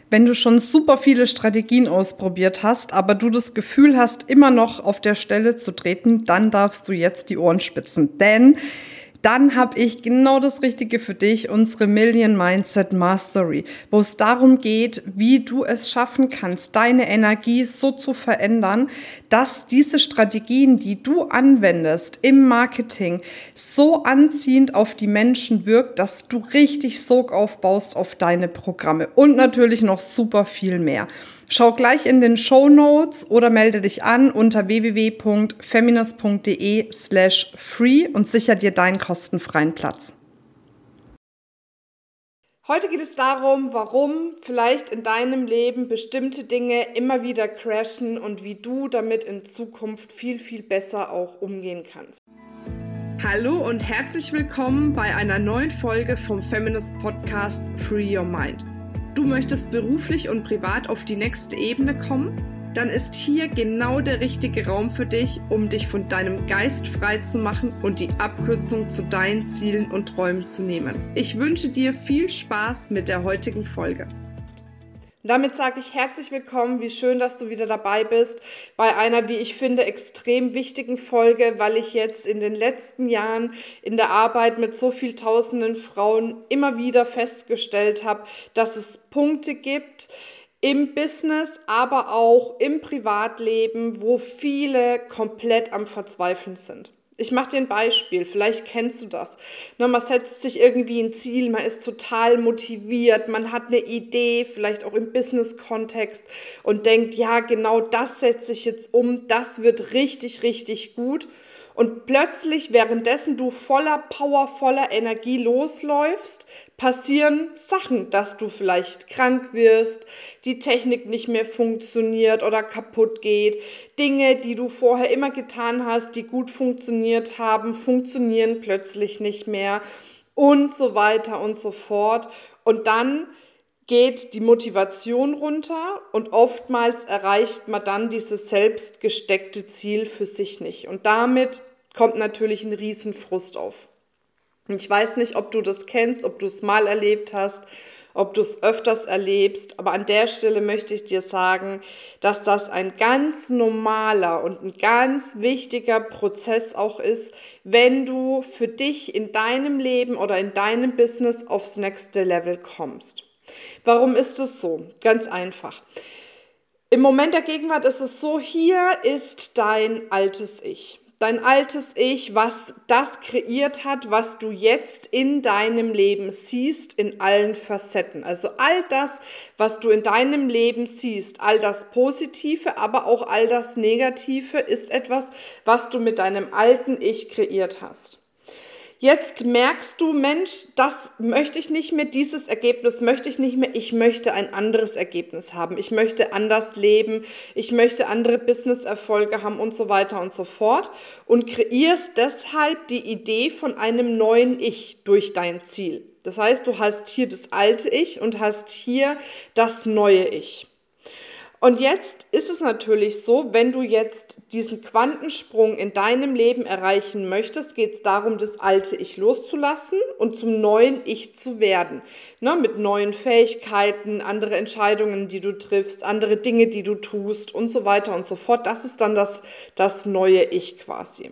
Wenn du schon super viele Strategien ausprobiert hast, aber du das Gefühl hast, immer noch auf der Stelle zu treten, dann darfst du jetzt die Ohren spitzen. Denn dann habe ich genau das Richtige für dich, unsere Million Mindset Mastery, wo es darum geht, wie du es schaffen kannst, deine Energie so zu verändern, dass diese Strategien, die du anwendest im Marketing, so anziehend auf die Menschen wirkt, dass du richtig Sog aufbaust auf deine Programme und natürlich noch super viel mehr. Schau gleich in den Shownotes oder melde dich an unter www.feminist.de/free und sicher dir deinen kostenfreien Platz. Heute geht es darum, warum vielleicht in deinem Leben bestimmte Dinge immer wieder crashen und wie du damit in Zukunft viel, viel besser auch umgehen kannst. Hallo und herzlich willkommen bei einer neuen Folge vom Feminist Podcast Free Your Mind. Du möchtest beruflich und privat auf die nächste Ebene kommen? Dann ist hier genau der richtige Raum für dich, um dich von deinem Geist frei zu machen und die Abkürzung zu deinen Zielen und Träumen zu nehmen. Ich wünsche dir viel Spaß mit der heutigen Folge. Und damit sage ich herzlich willkommen, wie schön, dass du wieder dabei bist bei einer, wie ich finde, extrem wichtigen Folge, weil ich jetzt in den letzten Jahren in der Arbeit mit so vielen tausenden Frauen immer wieder festgestellt habe, dass es Punkte gibt im Business, aber auch im Privatleben, wo viele komplett am Verzweifeln sind. Ich mache dir ein Beispiel, vielleicht kennst du das. Man setzt sich irgendwie ein Ziel, man ist total motiviert, man hat eine Idee, vielleicht auch im Business-Kontext und denkt, ja, genau das setze ich jetzt um, das wird richtig, richtig gut. Und plötzlich, währenddessen du voller Power, voller Energie losläufst, passieren Sachen, dass du vielleicht krank wirst, die Technik nicht mehr funktioniert oder kaputt geht. Dinge, die du vorher immer getan hast, die gut funktioniert haben, funktionieren plötzlich nicht mehr und so weiter und so fort. Und dann geht die Motivation runter und oftmals erreicht man dann dieses selbst gesteckte Ziel für sich nicht. Und damit kommt natürlich ein Riesenfrust auf. Und ich weiß nicht, ob du das kennst, ob du es mal erlebt hast, ob du es öfters erlebst, aber an der Stelle möchte ich dir sagen, dass das ein ganz normaler und ein ganz wichtiger Prozess auch ist, wenn du für dich in deinem Leben oder in deinem Business aufs nächste Level kommst. Warum ist es so? Ganz einfach. Im Moment der Gegenwart ist es so, hier ist dein altes Ich. Dein altes Ich, was das kreiert hat, was du jetzt in deinem Leben siehst, in allen Facetten. Also all das, was du in deinem Leben siehst, all das Positive, aber auch all das Negative, ist etwas, was du mit deinem alten Ich kreiert hast. Jetzt merkst du, Mensch, das möchte ich nicht mehr, dieses Ergebnis möchte ich nicht mehr, ich möchte ein anderes Ergebnis haben, ich möchte anders leben, ich möchte andere Business-Erfolge haben und so weiter und so fort und kreierst deshalb die Idee von einem neuen Ich durch dein Ziel. Das heißt, du hast hier das alte Ich und hast hier das neue Ich. Und jetzt ist es natürlich so, wenn du jetzt diesen Quantensprung in deinem Leben erreichen möchtest, geht es darum, das alte Ich loszulassen und zum neuen Ich zu werden. Mit neuen Fähigkeiten, andere Entscheidungen, die du triffst, andere Dinge, die du tust und so weiter und so fort. Das ist dann das neue Ich quasi.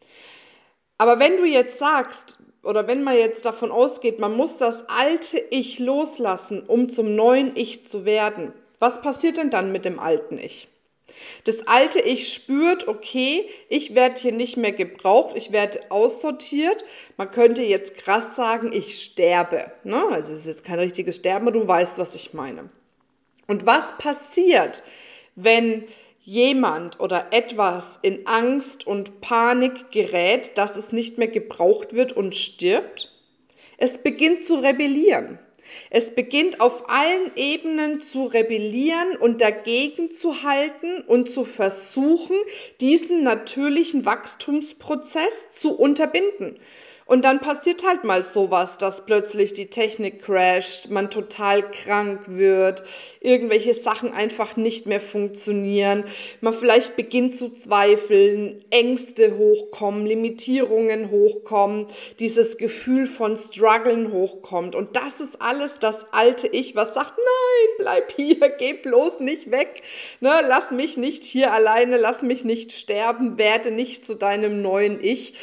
Aber wenn du jetzt sagst, oder wenn man jetzt davon ausgeht, man muss das alte Ich loslassen, um zum neuen Ich zu werden, was passiert denn dann mit dem alten Ich? Das alte Ich spürt, okay, ich werde hier nicht mehr gebraucht, ich werde aussortiert. Man könnte jetzt krass sagen, ich sterbe. Also es ist jetzt kein richtiges Sterben, aber du weißt, was ich meine. Und was passiert, wenn jemand oder etwas in Angst und Panik gerät, dass es nicht mehr gebraucht wird und stirbt? Es beginnt zu rebellieren. Es beginnt auf allen Ebenen zu rebellieren und dagegen zu halten und zu versuchen, diesen natürlichen Wachstumsprozess zu unterbinden. Und dann passiert halt mal sowas, dass plötzlich die Technik crasht, man total krank wird, irgendwelche Sachen einfach nicht mehr funktionieren, man vielleicht beginnt zu zweifeln, Ängste hochkommen, Limitierungen hochkommen, dieses Gefühl von Struggeln hochkommt. Und das ist alles das alte Ich, was sagt, nein, bleib hier, geh bloß nicht weg, ne, lass mich nicht hier alleine, lass mich nicht sterben, werde nicht zu deinem neuen Ich.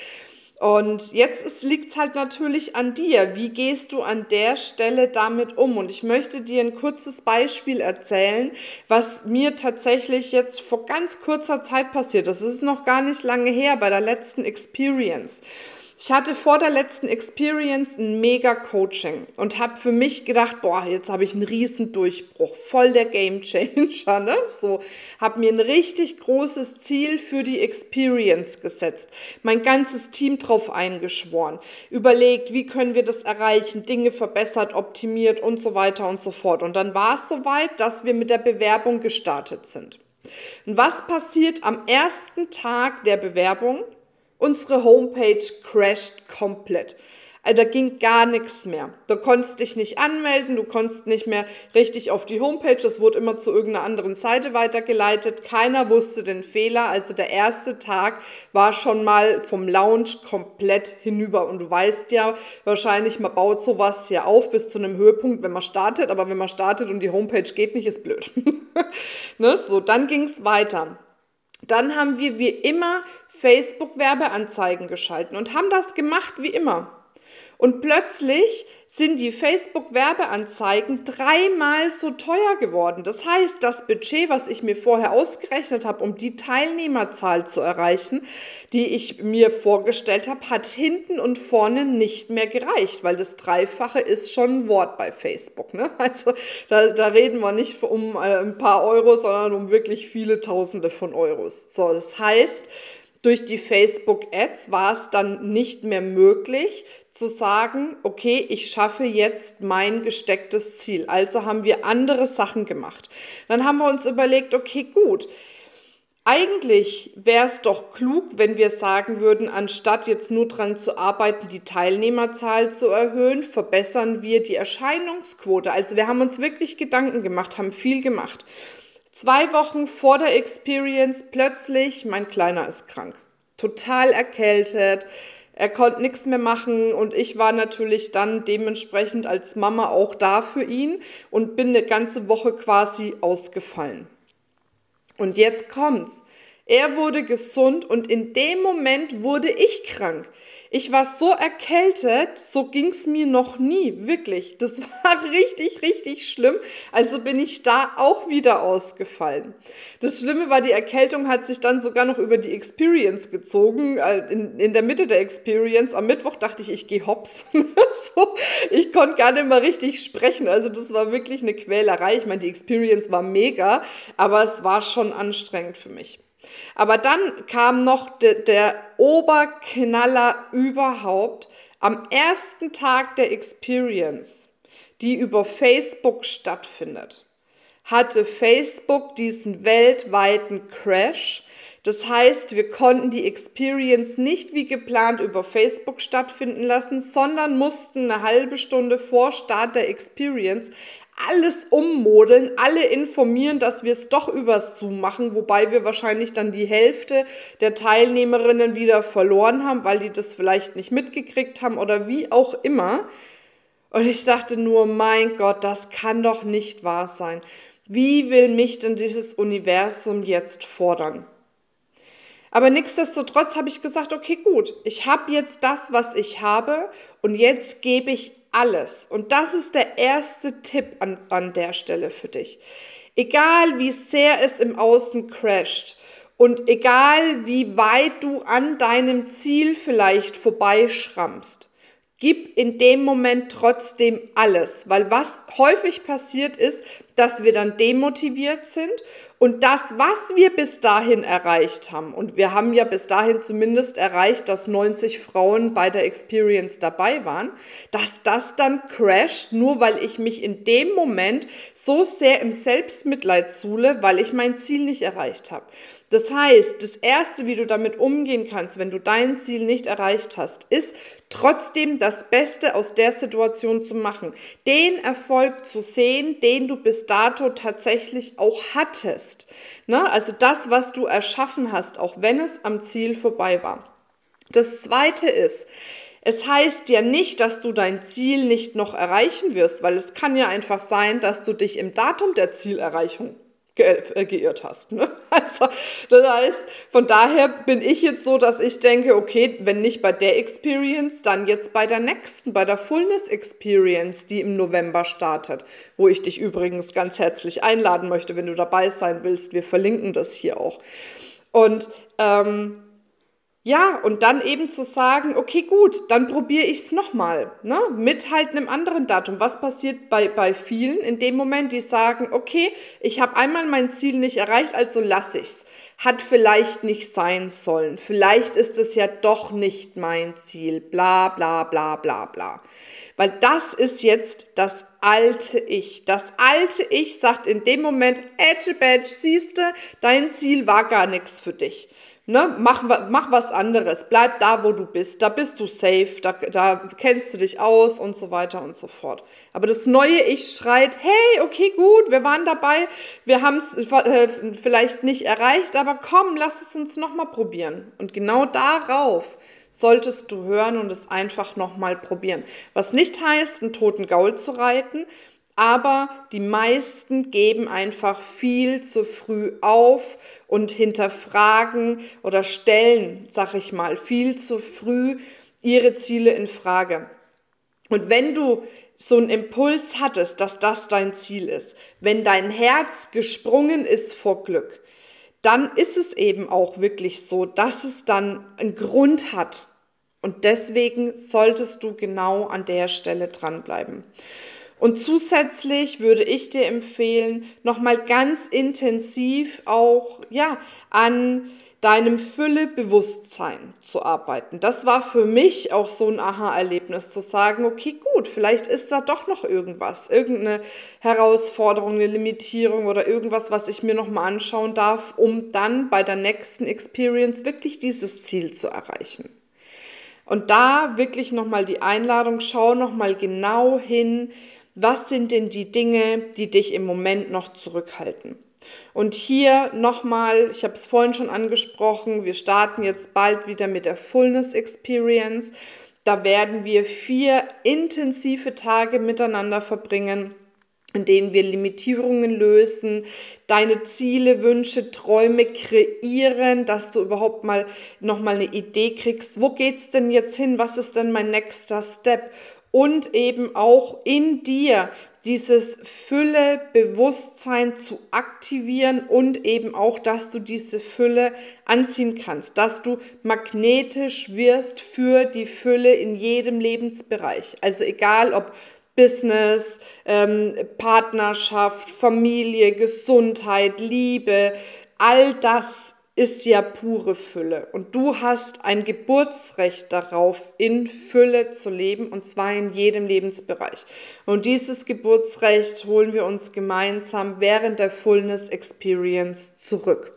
Und jetzt liegt es halt natürlich an dir. Wie gehst du an der Stelle damit um? Und ich möchte dir ein kurzes Beispiel erzählen, was mir tatsächlich jetzt vor ganz kurzer Zeit passiert ist. Das ist noch gar nicht lange her, bei der letzten Experience. Ich hatte vor der letzten Experience ein Mega-Coaching und habe für mich gedacht, boah, jetzt habe ich einen riesen Durchbruch, voll der Game-Changer, ne? So, habe mir ein richtig großes Ziel für die Experience gesetzt, mein ganzes Team drauf eingeschworen, überlegt, wie können wir das erreichen, Dinge verbessert, optimiert und so weiter und so fort. Und dann war es soweit, dass wir mit der Bewerbung gestartet sind. Und was passiert am ersten Tag der Bewerbung? Unsere Homepage crasht komplett. Also da ging gar nichts mehr. Du konntest dich nicht anmelden, du konntest nicht mehr richtig auf die Homepage, es wurde immer zu irgendeiner anderen Seite weitergeleitet. Keiner wusste den Fehler, also der erste Tag war schon mal vom Launch komplett hinüber. Und du weißt ja, wahrscheinlich, man baut sowas hier auf bis zu einem Höhepunkt, wenn man startet, aber wenn man startet und die Homepage geht nicht, ist blöd. Ne? So, dann ging es weiter. Dann haben wir wie immer Facebook-Werbeanzeigen geschalten und haben das gemacht wie immer. Und plötzlich sind die Facebook-Werbeanzeigen 3-mal so teuer geworden. Das heißt, das Budget, was ich mir vorher ausgerechnet habe, um die Teilnehmerzahl zu erreichen, die ich mir vorgestellt habe, hat hinten und vorne nicht mehr gereicht, weil das Dreifache ist schon ein Wort bei Facebook. Ne? Also da reden wir nicht um ein paar Euro, sondern um wirklich viele Tausende von Euros. So, das heißt, durch die Facebook-Ads war es dann nicht mehr möglich zu sagen, okay, ich schaffe jetzt mein gestecktes Ziel. Also haben wir andere Sachen gemacht. Dann haben wir uns überlegt, okay, gut, eigentlich wäre es doch klug, wenn wir sagen würden, anstatt jetzt nur dran zu arbeiten, die Teilnehmerzahl zu erhöhen, verbessern wir die Erscheinungsquote. Also wir haben uns wirklich Gedanken gemacht, haben viel gemacht. 2 Wochen vor der Experience plötzlich, mein Kleiner ist krank, total erkältet, er konnte nichts mehr machen und ich war natürlich dann dementsprechend als Mama auch da für ihn und bin eine ganze Woche quasi ausgefallen. Und jetzt kommt's. Er wurde gesund und in dem Moment wurde ich krank. Ich war so erkältet, so ging's mir noch nie, wirklich. Das war richtig, richtig schlimm. Also bin ich da auch wieder ausgefallen. Das Schlimme war, die Erkältung hat sich dann sogar noch über die Experience gezogen. In der Mitte der Experience, am Mittwoch dachte ich gehe hops. So, ich konnte gar nicht mehr richtig sprechen. Also das war wirklich eine Quälerei. Ich meine, die Experience war mega, aber es war schon anstrengend für mich. Aber dann kam noch der Oberknaller überhaupt. Am ersten Tag der Experience, die über Facebook stattfindet, hatte Facebook diesen weltweiten Crash. Das heißt, wir konnten die Experience nicht wie geplant über Facebook stattfinden lassen, sondern mussten eine halbe Stunde vor Start der Experience alles ummodeln, alle informieren, dass wir es doch über Zoom machen, wobei wir wahrscheinlich dann die Hälfte der Teilnehmerinnen wieder verloren haben, weil die das vielleicht nicht mitgekriegt haben oder wie auch immer. Und ich dachte nur, mein Gott, das kann doch nicht wahr sein. Wie will mich denn dieses Universum jetzt fordern? Aber nichtsdestotrotz habe ich gesagt, okay, gut, ich habe jetzt das, was ich habe und jetzt gebe ich alles. Und das ist der erste Tipp an der Stelle für dich. Egal wie sehr es im Außen crasht und egal wie weit du an deinem Ziel vielleicht vorbeischrammst, gib in dem Moment trotzdem alles, weil was häufig passiert ist, dass wir dann demotiviert sind und das, was wir bis dahin erreicht haben, und wir haben ja bis dahin zumindest erreicht, dass 90 Frauen bei der Experience dabei waren, dass das dann crasht, nur weil ich mich in dem Moment so sehr im Selbstmitleid suhle, weil ich mein Ziel nicht erreicht habe. Das heißt, das Erste, wie du damit umgehen kannst, wenn du dein Ziel nicht erreicht hast, ist, trotzdem das Beste aus der Situation zu machen, den Erfolg zu sehen, den du bis dato tatsächlich auch hattest. Ne? Also das, was du erschaffen hast, auch wenn es am Ziel vorbei war. Das Zweite ist, es heißt ja nicht, dass du dein Ziel nicht noch erreichen wirst, weil es kann ja einfach sein, dass du dich im Datum der Zielerreichung geirrt hast. Ne? Also, das heißt, von daher bin ich jetzt so, dass ich denke, okay, wenn nicht bei der Experience, dann jetzt bei der nächsten, bei der Fullness Experience, die im November startet, wo ich dich übrigens ganz herzlich einladen möchte, wenn du dabei sein willst. Wir verlinken das hier auch. Und ja, und dann eben zu sagen, okay, gut, dann probiere ich es nochmal, ne? Mit halt einem anderen Datum. Was passiert bei vielen in dem Moment, die sagen, okay, ich habe einmal mein Ziel nicht erreicht, also lasse ich's. Hat vielleicht nicht sein sollen. Vielleicht ist es ja doch nicht mein Ziel. Bla, bla, bla, bla, bla. Weil das ist jetzt das alte Ich. Das alte Ich sagt in dem Moment, Ätschebätsch, siehste, dein Ziel war gar nichts für dich. Ne, mach was anderes, bleib da, wo du bist, da bist du safe, da kennst du dich aus und so weiter und so fort. Aber das neue Ich schreit, hey, okay, gut, wir waren dabei, wir haben es vielleicht nicht erreicht, aber komm, lass es uns nochmal probieren. Und genau darauf solltest du hören und es einfach nochmal probieren. Was nicht heißt, einen toten Gaul zu reiten, aber die meisten geben einfach viel zu früh auf und hinterfragen oder stellen, sag ich mal, viel zu früh ihre Ziele in Frage. Und wenn du so einen Impuls hattest, dass das dein Ziel ist, wenn dein Herz gesprungen ist vor Glück, dann ist es eben auch wirklich so, dass es dann einen Grund hat. Und deswegen solltest du genau an der Stelle dranbleiben. Und zusätzlich würde ich dir empfehlen, nochmal ganz intensiv auch an deinem Füllebewusstsein zu arbeiten. Das war für mich auch so ein Aha-Erlebnis, zu sagen, okay, gut, vielleicht ist da doch noch irgendwas, irgendeine Herausforderung, eine Limitierung oder irgendwas, was ich mir nochmal anschauen darf, um dann bei der nächsten Experience wirklich dieses Ziel zu erreichen. Und da wirklich nochmal die Einladung, schau nochmal genau hin, was sind denn die Dinge, die dich im Moment noch zurückhalten? Und hier nochmal, ich habe es vorhin schon angesprochen, wir starten jetzt bald wieder mit der Fullness Experience. Da werden wir 4 intensive Tage miteinander verbringen, in denen wir Limitierungen lösen, deine Ziele, Wünsche, Träume kreieren, dass du überhaupt mal nochmal eine Idee kriegst, wo geht's denn jetzt hin, was ist denn mein nächster Step? Und eben auch in dir dieses Fülle-Bewusstsein zu aktivieren und eben auch, dass du diese Fülle anziehen kannst, dass du magnetisch wirst für die Fülle in jedem Lebensbereich. Also egal ob Business, Partnerschaft, Familie, Gesundheit, Liebe, all das ist ja pure Fülle. Und du hast ein Geburtsrecht darauf, in Fülle zu leben, und zwar in jedem Lebensbereich. Und dieses Geburtsrecht holen wir uns gemeinsam während der Fullness Experience zurück.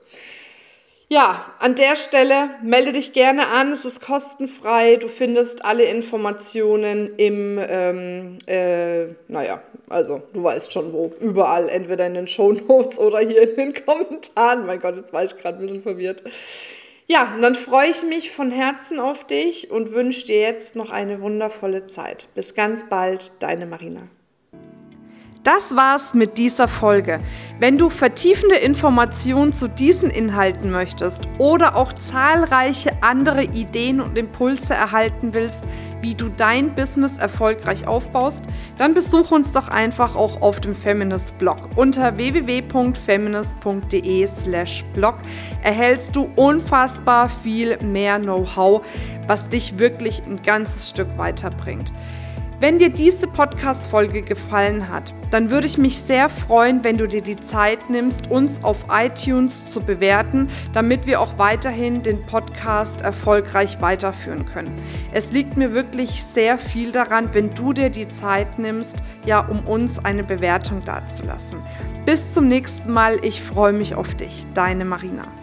Ja, an der Stelle melde dich gerne an, es ist kostenfrei, du findest alle Informationen im, also du weißt schon wo, überall, entweder in den Shownotes oder hier in den Kommentaren. Mein Gott, jetzt war ich gerade ein bisschen verwirrt. Ja, und dann freue ich mich von Herzen auf dich und wünsche dir jetzt noch eine wundervolle Zeit. Bis ganz bald, deine Marina. Das war's mit dieser Folge. Wenn du vertiefende Informationen zu diesen Inhalten möchtest oder auch zahlreiche andere Ideen und Impulse erhalten willst, wie du dein Business erfolgreich aufbaust, dann besuch uns doch einfach auch auf dem Feminist-Blog. Unter www.feminist.de/blog erhältst du unfassbar viel mehr Know-how, was dich wirklich ein ganzes Stück weiterbringt. Wenn dir diese Podcast-Folge gefallen hat, dann würde ich mich sehr freuen, wenn du dir die Zeit nimmst, uns auf iTunes zu bewerten, damit wir auch weiterhin den Podcast erfolgreich weiterführen können. Es liegt mir wirklich sehr viel daran, wenn du dir die Zeit nimmst, um uns eine Bewertung dazulassen. Bis zum nächsten Mal, ich freue mich auf dich, deine Marina.